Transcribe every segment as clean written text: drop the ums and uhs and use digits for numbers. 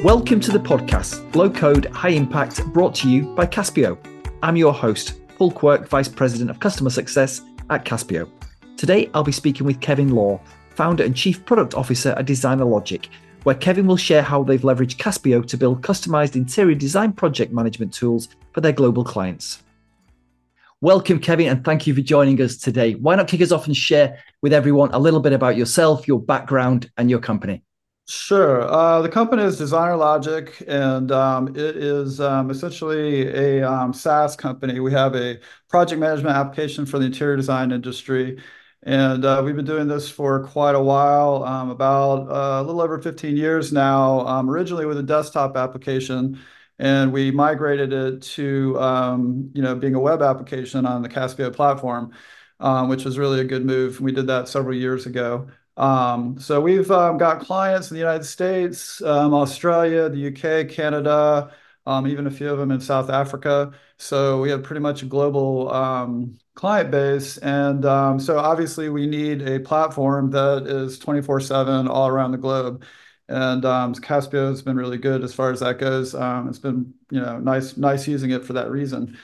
Welcome to the podcast, Low Code, High Impact, brought to you by Caspio. I'm your host, Paul Quirk, Vice President of Customer Success at Caspio. Today, I'll be speaking with Kevin Law, Founder and Chief Product Officer at Designer Logic, where Kevin will share how they've leveraged Caspio to build customized interior design project management tools for their global clients. Welcome, Kevin, and thank you for joining us today. Why not kick us off and share with everyone a little bit about yourself, your background, and your company? Sure. The company is Designer Logic, and it is essentially a SaaS company. We have a project management application for the interior design industry, and we've been doing this for quite a while, about a little over 15 years now, originally with a desktop application, and we migrated it to being a web application on the Caspio platform, which was really a good move. We did that several years ago. So we've got clients in the United States, Australia, the UK, Canada, even a few of them in South Africa. So we have pretty much a global client base. And so obviously we need a platform that is 24/7 all around the globe. And Caspio has been really good as far as that goes. It's been nice using it for that reason.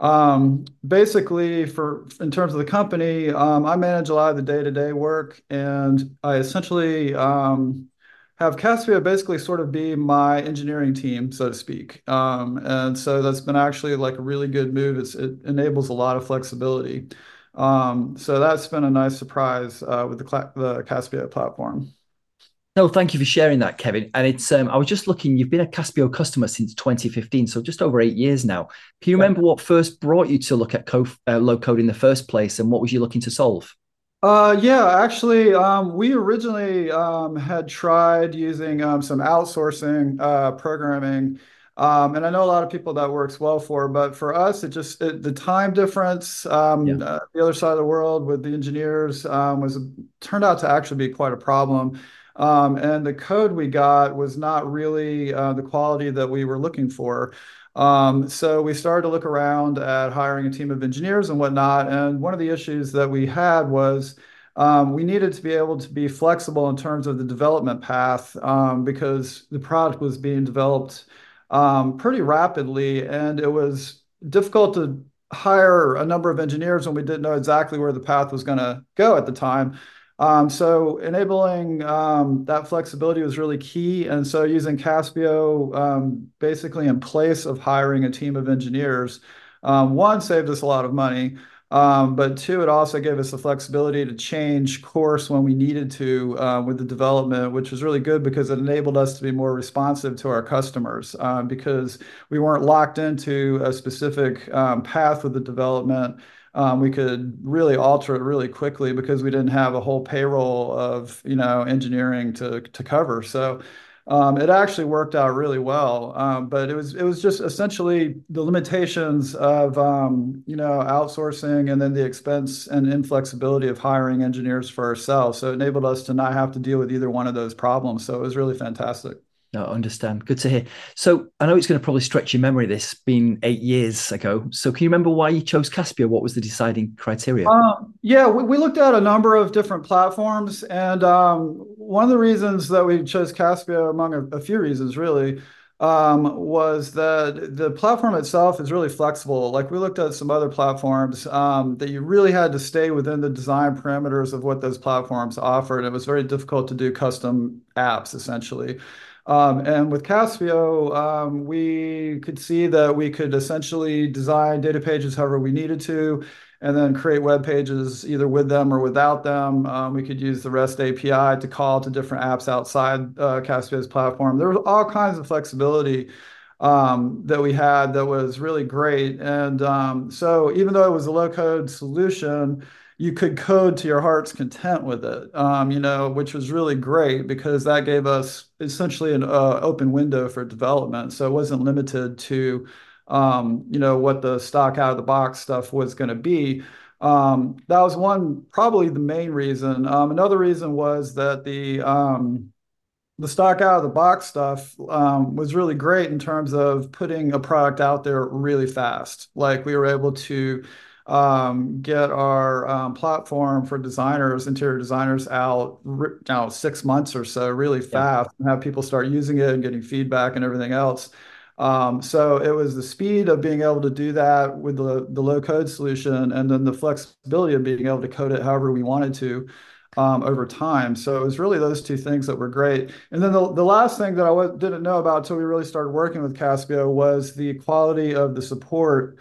Basically, in terms of the company, I manage a lot of the day-to-day work, and I essentially have Caspio basically sort of be my engineering team, so to speak. And so that's been actually like a really good move. It enables a lot of flexibility. So that's been a nice surprise with the Caspio platform. No, thank you for sharing that, Kevin. And it's I was just looking, you've been a Caspio customer since 2015, so just over 8 years now. Can you remember what first brought you to look at low code in the first place, and what was you looking to solve? Yeah, actually, we originally had tried using some outsourcing programming, and I know a lot of people that works well for, but for us, the time difference, Yeah. the other side of the world with the engineers was turned out to actually be quite a problem. And the code we got was not really the quality that we were looking for. So we started to look around at hiring a team of engineers and whatnot. And one of the issues that we had was we needed to be able to be flexible in terms of the development path because the product was being developed pretty rapidly, and it was difficult to hire a number of engineers when we didn't know exactly where the path was going to go at the time. So enabling that flexibility was really key. And so using Caspio basically in place of hiring a team of engineers, one, saved us a lot of money, but two, it also gave us the flexibility to change course when we needed to with the development, which was really good because it enabled us to be more responsive to our customers because we weren't locked into a specific path with the development. We could really alter it really quickly because we didn't have a whole payroll of engineering to cover. So it actually worked out really well. But it was just essentially the limitations of outsourcing and then the expense and inflexibility of hiring engineers for ourselves. So it enabled us to not have to deal with either one of those problems. So it was really fantastic. No, I understand. Good to hear. So I know it's going to probably stretch your memory, this being 8 years ago. So can you remember why you chose Caspio? What was the deciding criteria? Yeah, we looked at a number of different platforms, and one of the reasons that we chose Caspio, among a few reasons really, was that the platform itself is really flexible. Like we looked at some other platforms that you really had to stay within the design parameters of what those platforms offered. It was very difficult to do custom apps, essentially. And with Caspio, we could see that we could essentially design data pages however we needed to, and then create web pages either with them or without them. We could use the REST API to call to different apps outside Caspio's platform. There was all kinds of flexibility that we had that was really great. And so even though it was a low-code solution, you could code to your heart's content with it, which was really great because that gave us essentially an open window for development. So it wasn't limited to, what the stock out of the box stuff was going to be. That was probably the main reason. Another reason was that the stock out of the box stuff was really great in terms of putting a product out there really fast. Like we were able to get our platform for designers, interior designers out now 6 months or so, really Yeah. fast, and have people start using it and getting feedback and everything else. So it was the speed of being able to do that with the low code solution, and then the flexibility of being able to code it however we wanted to over time. So it was really those two things that were great. And then the last thing that didn't know about until we really started working with Caspio was the quality of the support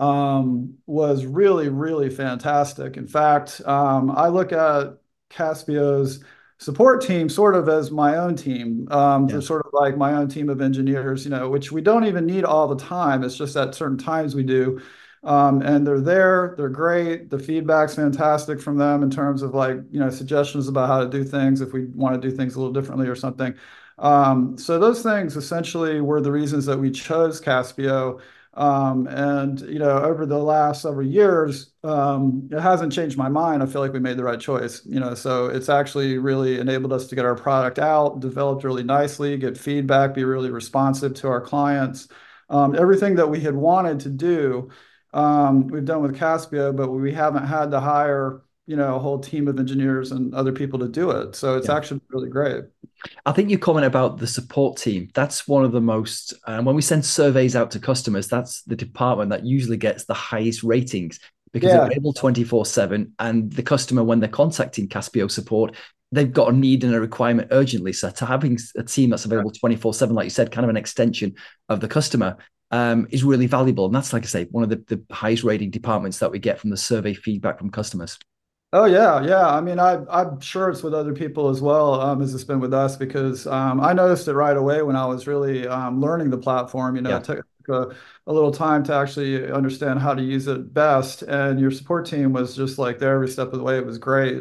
was really, really fantastic. In fact, I look at Caspio's support team sort of as my own team. They're Yeah. sort of like my own team of engineers, which we don't even need all the time. It's just at certain times we do. And they're there, they're great. The feedback's fantastic from them in terms of like, suggestions about how to do things if we want to do things a little differently or something. So those things essentially were the reasons that we chose Caspio. And over the last several years, it hasn't changed my mind. I feel like we made the right choice. So it's actually really enabled us to get our product out, developed really nicely, get feedback, be really responsive to our clients. Everything that we had wanted to do, we've done with Caspio, but we haven't had to hire, a whole team of engineers and other people to do it. So it's Yeah. actually really great. I think your comment about the support team, that's one of the most, when we send surveys out to customers, that's the department that usually gets the highest ratings because they're Yeah. available 24/7. And the customer, when they're contacting Caspio support, they've got a need and a requirement urgently. So to having a team that's available 24/7, like you said, kind of an extension of the customer, is really valuable. And that's, like I say, one of the highest rating departments that we get from the survey feedback from customers. Oh yeah, yeah. I mean, I'm sure it's with other people as well, as it's been with us because I noticed it right away when I was really learning the platform. Yeah. It took a little time to actually understand how to use it best, and your support team was just like there every step of the way. It was great.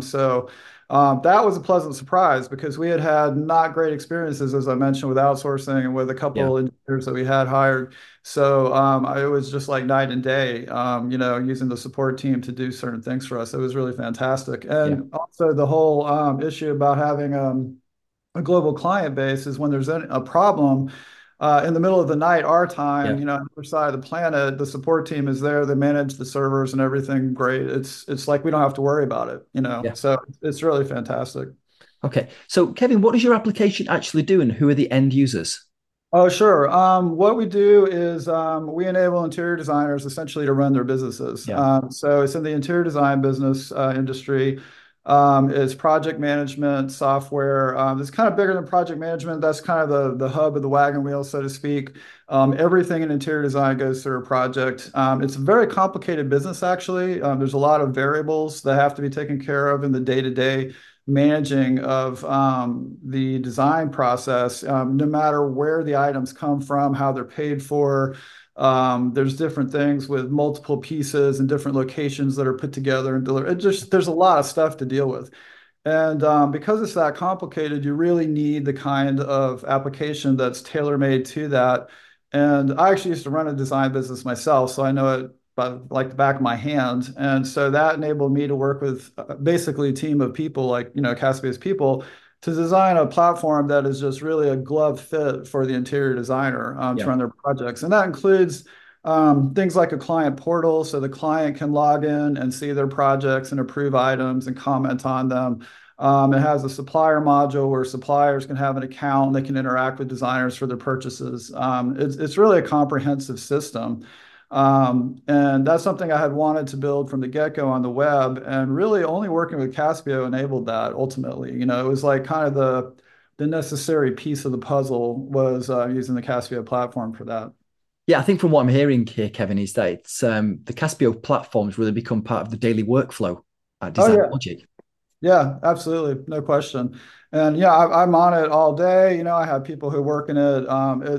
So that was a pleasant surprise because we had had not great experiences, as I mentioned, with outsourcing and with a Yeah. couple engineers that we had hired. So it was just like night and day, using the support team to do certain things for us. It was really fantastic. Yeah. And also the whole issue about having a global client base is when there's a problem in the middle of the night, our time, Yeah. on the other side of the planet, the support team is there. They manage the servers and everything great. It's like we don't have to worry about it. Yeah. So it's really fantastic. Okay. So, Kevin, what does your application actually do and who are the end users? Oh, sure. What we do is we enable interior designers essentially to run their businesses. Yeah. So it's in the interior design business industry. It's project management software. It's kind of bigger than project management. That's kind of the hub of the wagon wheel, so to speak. Everything in interior design goes through a project. It's a very complicated business, actually. There's a lot of variables that have to be taken care of in the day-to-day managing of the design process, no matter where the items come from, how they're paid for. There's different things with multiple pieces and different locations that are put together and delivered. There's a lot of stuff to deal with. And because it's that complicated, you really need the kind of application that's tailor-made to that. And I actually used to run a design business myself, so I know it by like the back of my hand. And so that enabled me to work with basically a team of people like, Caspio's people to design a platform that is just really a glove fit for the interior designer to Yeah. run their projects. And that includes things like a client portal so the client can log in and see their projects and approve items and comment on them. It has a supplier module where suppliers can have an account and they can interact with designers for their purchases. It's really a comprehensive system. And that's something I had wanted to build from the get-go on the web, and really only working with Caspio enabled that ultimately. It was like kind of the necessary piece of the puzzle was using the Caspio platform for that. Yeah, I think from what I'm hearing here, Kevin, is that it's, the Caspio platforms really become part of the daily workflow at Oh Design yeah. Logic. Yeah, absolutely. No question. And yeah, I'm on it all day. I have people who work in it.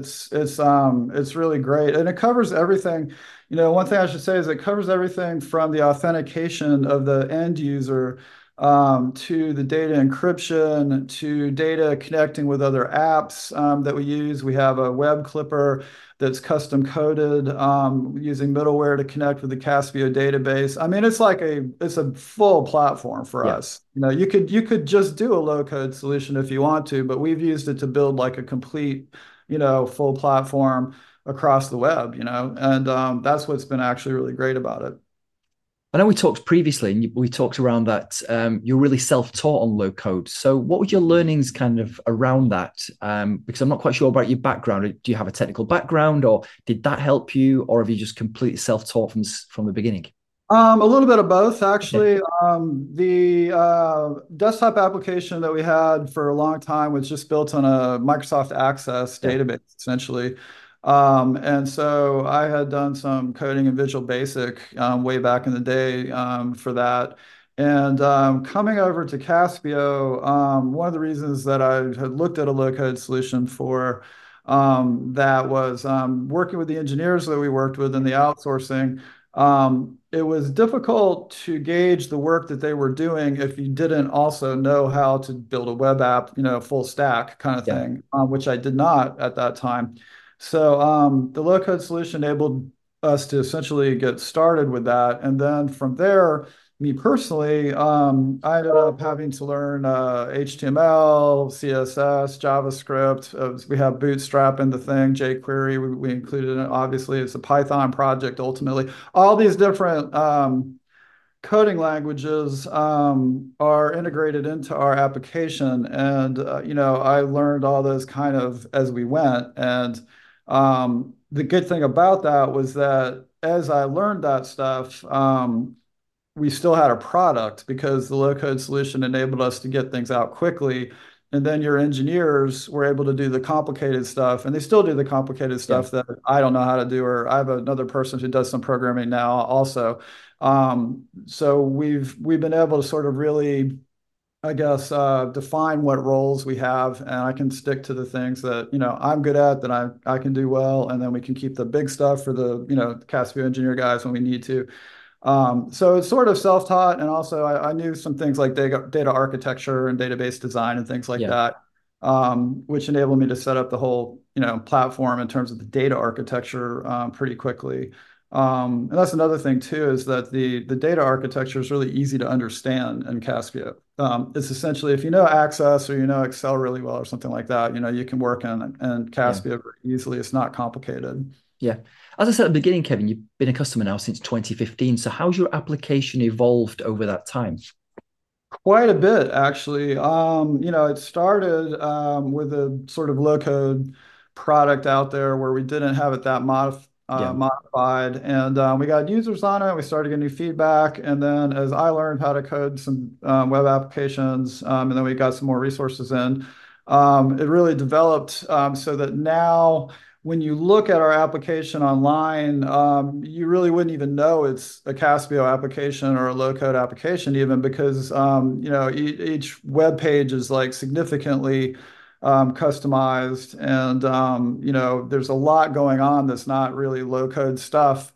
It's really great. And it covers everything. One thing I should say is it covers everything from the authentication of the end user to the data encryption to data connecting with other apps that we use. We have a web clipper that's custom coded using middleware to connect with the Caspio database. I mean, it's a full platform for Yeah. us. You could just do a low code solution if you want to, but we've used it to build like a complete, full platform across the web, and that's what's been actually really great about it. I know we talked previously, and we talked around that you're really self-taught on low code. So, what were your learnings kind of around that? Because I'm not quite sure about your background. Do you have a technical background, or did that help you, or have you just completely self-taught from the beginning? A little bit of both, Okay. actually. The desktop application that we had for a long time was just built on a Microsoft Access Yeah. database, essentially. And so I had done some coding in Visual Basic way back in the day for that. And coming over to Caspio, one of the reasons that I had looked at a low-code solution for that was working with the engineers that we worked with in the outsourcing. It was difficult to gauge the work that they were doing if you didn't also know how to build a web app, full stack kind of Yeah. thing, which I did not at that time. So the low code solution enabled us to essentially get started with that. And then from there, me personally, I ended up having to learn HTML, CSS, JavaScript. We have Bootstrap in the thing, jQuery. We included it. Obviously, it's a Python project ultimately. All these different coding languages are integrated into our application. And, I learned all those kind of as we went. And the good thing about that was that as I learned that stuff, we still had a product because the low code solution enabled us to get things out quickly. And then your engineers were able to do the complicated stuff, and they still do the complicated Yeah. stuff that I don't know how to do, or I have another person who does some programming now also. So we've been able to sort of really, I guess, define what roles we have, and I can stick to the things that I'm good at, that I can do well, and then we can keep the big stuff for the Caspio engineer guys when we need to. So it's sort of self-taught, and also I knew some things like data architecture and database design and things like Yeah. that, which enabled me to set up the whole, platform in terms of the data architecture pretty quickly. And that's another thing too, is that the data architecture is really easy to understand in Caspio. It's essentially if you know Access or you know Excel really well or something like that, you can work in Yeah. Caspio very easily. It's not complicated. Yeah. As I said at the beginning, Kevin, you've been a customer now since 2015. So, how's your application evolved over that time? Quite a bit, actually. It started with a sort of low code product out there where we didn't have it that Yeah. modified, and we got users on it. We started getting new feedback, and then as I learned how to code some web applications, and then we got some more resources in, it really developed so that now when you look at our application online, you really wouldn't even know it's a Caspio application or a low-code application, even because each web page is like significantly customized, and there's a lot going on that's not really low-code stuff.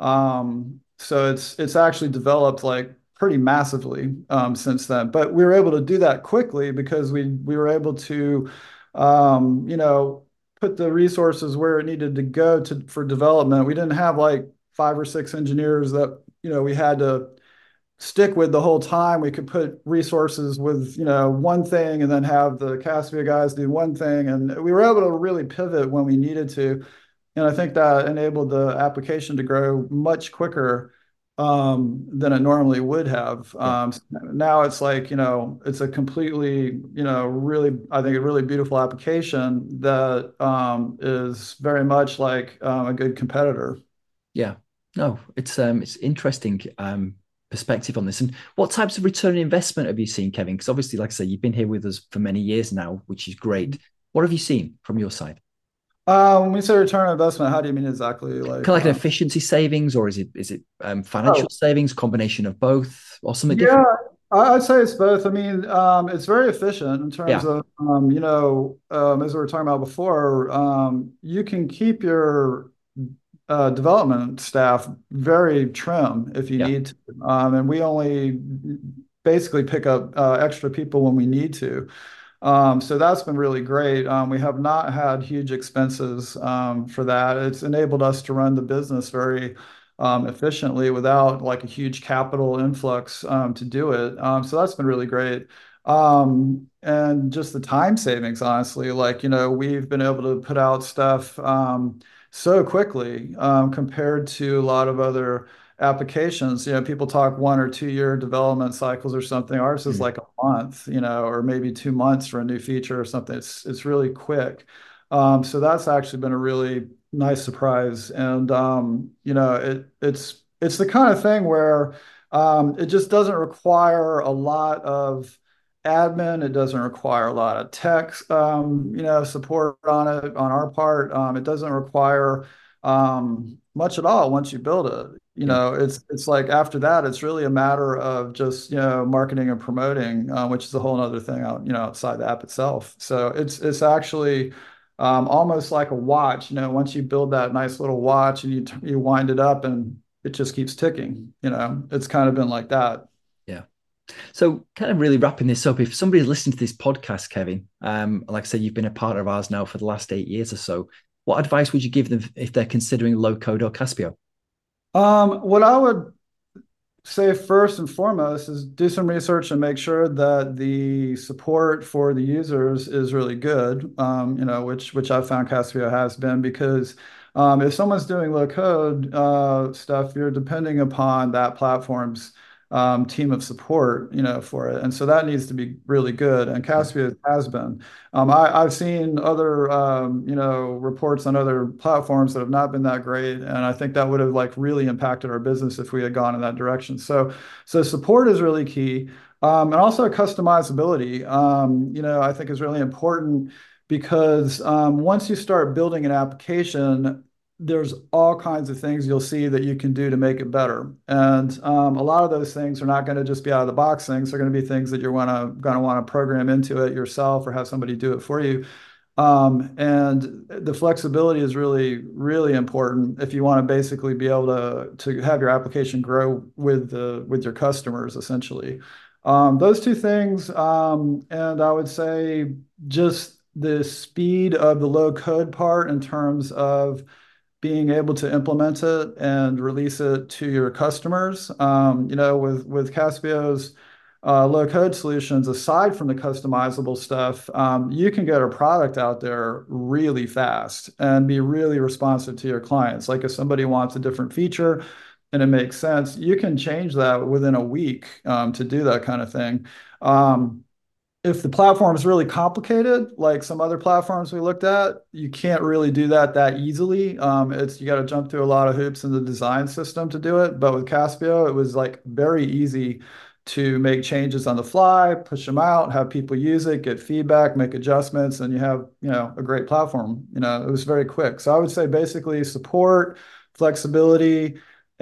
So it's actually developed like pretty massively since then. But we were able to do that quickly because we were able to um, you know put the resources where it needed to go to for development. We didn't have like five or six engineers that we had to stick with the whole time. We could put resources with one thing and then have the Caspia guys do one thing, and we were able to really pivot when we needed to. And I think that enabled the application to grow much quicker than it normally would have. Yeah. Now it's like, it's a completely, really, I think a really beautiful application that is very much like a good competitor. Yeah. No, it's interesting perspective on this. And what types of return on investment have you seen, Kevin? Because obviously, like I say, you've been here with us for many years now, which is great. What have you seen from your side? When we say return on investment, how do you mean exactly? Kind Like, of like an efficiency savings, or is it financial oh, savings, combination of both, or something yeah, different? I'd say it's both. I mean, it's very efficient in terms Yeah. of, as we were talking about before, you can keep your development staff very trim if you Yeah. need to. And we only basically pick up extra people when we need to. So that's been really great. We have not had huge expenses for that. It's enabled us to run the business very efficiently without like a huge capital influx to do it. So that's been really great. And just the time savings, honestly, like, we've been able to put out stuff so quickly compared to a lot of other applications. People talk 1 or 2 year development cycles or something. Ours is like a month, or maybe 2 months for a new feature or something. It's really quick. So that's actually been a really nice surprise. And it's the kind of thing where it just doesn't require a lot of admin. It doesn't require a lot of tech, support on it on our part. It doesn't require much at all once you build it. It's like after that, it's really a matter of just marketing and promoting, which is a whole other thing outside the app itself. So it's actually almost like a watch. Once you build that nice little watch and you wind it up and it just keeps ticking. It's kind of been like that. Yeah. So kind of really wrapping this up, if somebody's listening to this podcast, Kevin, like I said, you've been a partner of ours now for the last 8 years or so. What advice would you give them if they're considering low code or Caspio? What I would say first and foremost is do some research and make sure that the support for the users is really good, which I've found Caspio has been, because if someone's doing low code stuff, you're depending upon that platform's team of support, for it. And so that needs to be really good. And Caspio has been. I've seen other, reports on other platforms that have not been that great. And I think that would have like really impacted our business if we had gone in that direction. So support is really key. And also customizability, I think is really important because once you start building an application, there's all kinds of things you'll see that you can do to make it better. And a lot of those things are not going to just be out of the box things. They're going to be things that you're going to want to program into it yourself or have somebody do it for you. And the flexibility is really, really important if you want to basically be able to have your application grow with your customers, essentially. Those two things, and I would say just the speed of the low code part in terms of being able to implement it and release it to your customers. With Caspio's low code solutions, aside from the customizable stuff, you can get a product out there really fast and be really responsive to your clients. Like if somebody wants a different feature and it makes sense, you can change that within a week to do that kind of thing. If the platform is really complicated, like some other platforms we looked at, you can't really do that easily. You got to jump through a lot of hoops in the design system to do it. But with Caspio, it was like very easy to make changes on the fly, push them out, have people use it, get feedback, make adjustments, and you have a great platform. It was very quick. So I would say basically support, flexibility,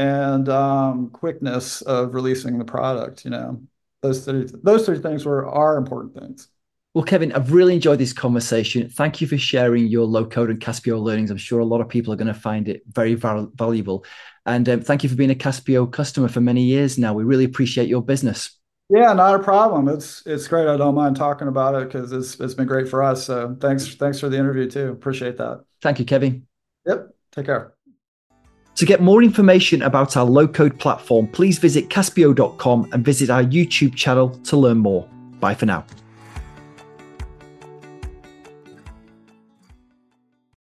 and quickness of releasing the product. Those three things are important things. Well, Kevin, I've really enjoyed this conversation. Thank you for sharing your low code and Caspio learnings. I'm sure a lot of people are going to find it very valuable. And thank you for being a Caspio customer for many years now. We really appreciate your business. Yeah, not a problem. It's great. I don't mind talking about it because it's been great for us. So thanks for the interview too. Appreciate that. Thank you, Kevin. Yep. Take care. To get more information about our low-code platform, please visit Caspio.com and visit our YouTube channel to learn more. Bye for now.